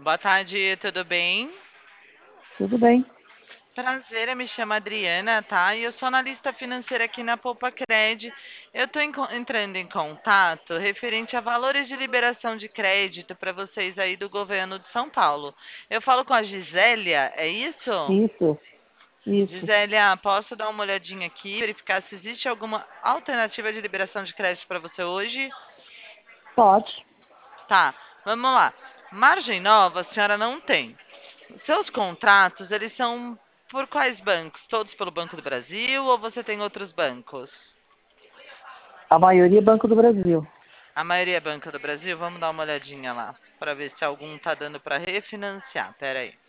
Boa tarde, tudo bem? Tudo bem? Prazer, eu me chamo Adriana, tá? E eu sou analista financeira aqui na Poupa Cred. Eu estou entrando em contato referente a valores de liberação de crédito para vocês aí do governo de São Paulo. Eu falo com a Gisélia, é isso? Isso, isso. Gisélia, posso dar uma olhadinha aqui, verificar se existe alguma alternativa de liberação de crédito para você hoje? Pode. Tá, vamos lá. Margem nova, a senhora não tem. Seus contratos, eles são por quais bancos? Todos pelo Banco do Brasil ou você tem outros bancos? A maioria é Banco do Brasil. A maioria é Banco do Brasil? Vamos dar uma olhadinha lá para ver se algum tá dando para refinanciar. Pera aí.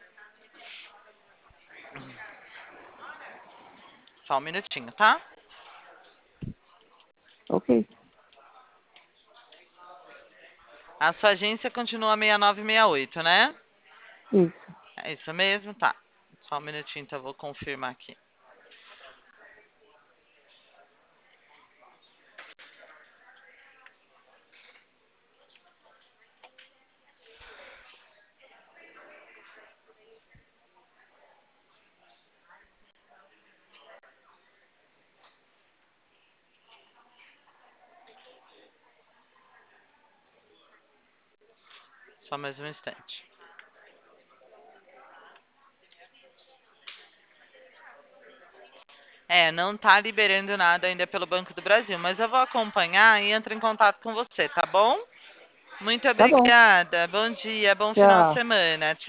Só um minutinho, tá? Ok. A sua agência continua 6968, né? Isso. É isso mesmo? Tá. Só um minutinho, então eu vou confirmar aqui. Só mais um instante. É, não tá liberando nada ainda pelo Banco do Brasil, mas eu vou acompanhar e entro em contato com você, tá bom? Muito Tá bom. obrigada. Bom dia, bom final de Tchau. semana.